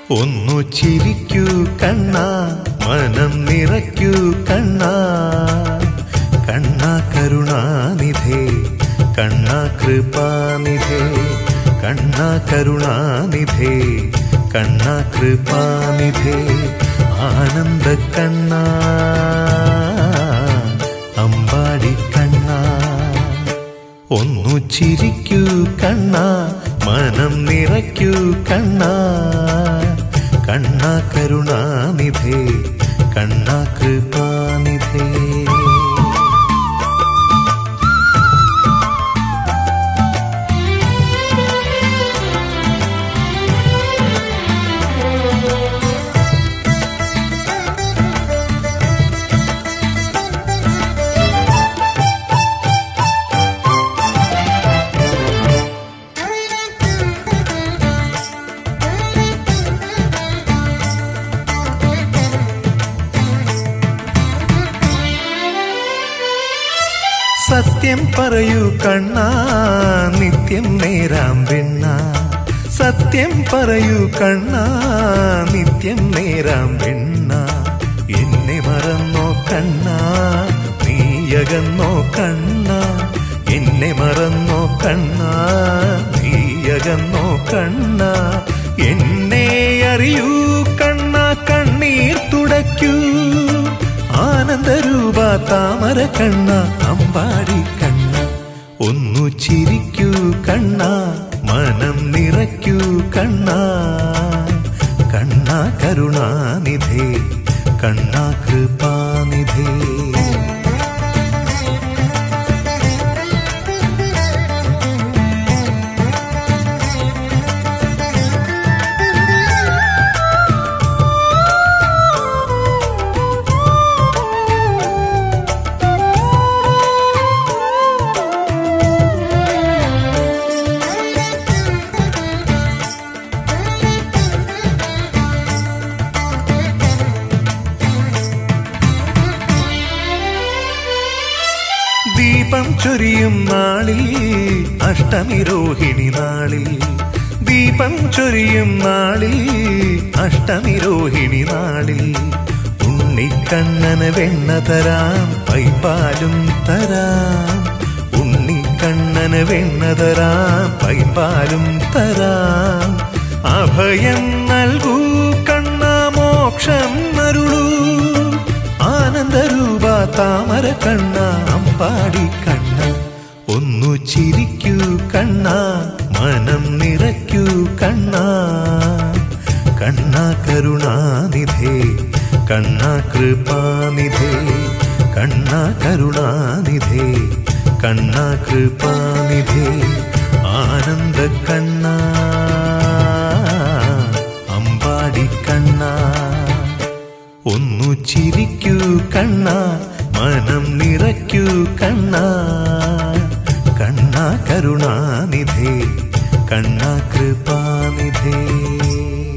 ഒന്നു ചിരിക്കൂ കണ്ണാ, മനം നിറയ്ക്കൂ കണ്ണാ. കണ്ണാ കരുണാനിധേ, കണ്ണാ കൃപാനിധേ, കണ്ണാ കരുണാനിധേ, കണ്ണാ കൃപാനിധേ. ആനന്ദ കണ്ണാ, അമ്പാടി കണ്ണാ. ഒന്നു ചിരിക്കൂ കണ്ണാ, മനം നിറയ്ക്കൂ കണ്ണാ. കണ്ണാ കരുണാനിധേ, കണ്ണാ കൃപാനിധേ. സത്യം പറയൂ കണ്ണാ, നിത്യം നേരാം വെണ്ണ. സത്യം പറയൂ കണ്ണാ, നിത്യം നേരാം വെണ്ണ. എന്നെ മറന്നോ കണ്ണാ, നീയകന്നോ കണ്ണാ. എന്നെ മറന്നോ കണ്ണാ, നീയകന്നോ കണ്ണാ. എന്നെ അറിയൂ കണ്ണാ, കണ്ണീർ തുടയ്ക്കൂ. ആനന്ദരൂപ താമര കണ്ണ, അമ്പാടി കണ്ണ. ഒന്നു ചിരിക്കൂ കണ്ണാ, മനം നിറയ്ക്കൂ കണ്ണാ. കണ്ണാ കരുണാനിധേ, കണ്ണാ കൃപാനിധേ. ദീപം ചൊരിയും നാളിൽ, അഷ്ടമി രോഹിണി നാളിൽ. ദീപം ചൊരിയും നാളിൽ, അഷ്ടമി രോഹിണി നാളിൽ. ഉണ്ണിക്കണ്ണന് വെണ്ണ തരാം, പൈപ്പാലും തരാം. ഉണ്ണിക്കണ്ണന് വെണ്ണ തരാം, പൈപ്പാലും തരാം. അഭയം നൽകൂ കണ്ണാ, മോക്ഷം അരുളൂ. ആനന്ദരൂപ താമര കണ്ണ, അമ്പാടി കണ്ണ. ഒന്നു ചിരിക്കൂ കണ്ണാ, മനം നിറയ്ക്കൂ കണ്ണാ. കണ്ണാ കരുണാനിധേ, കണ്ണാ കൃപാനിധേ, കണ്ണാ കരുണാനിധേ, കണ്ണാ കൃപാനിധേ. ആനന്ദ കണ്ണാ, അമ്പാടി കണ്ണാ. ഒന്നു ചിരിക്കൂ കണ്ണാ, മനം നിറയ്ക്കൂ കണ്ണാ. കണ്ണാ കരുണാനിധേ, കണ്ണാ കൃപാനിധേ.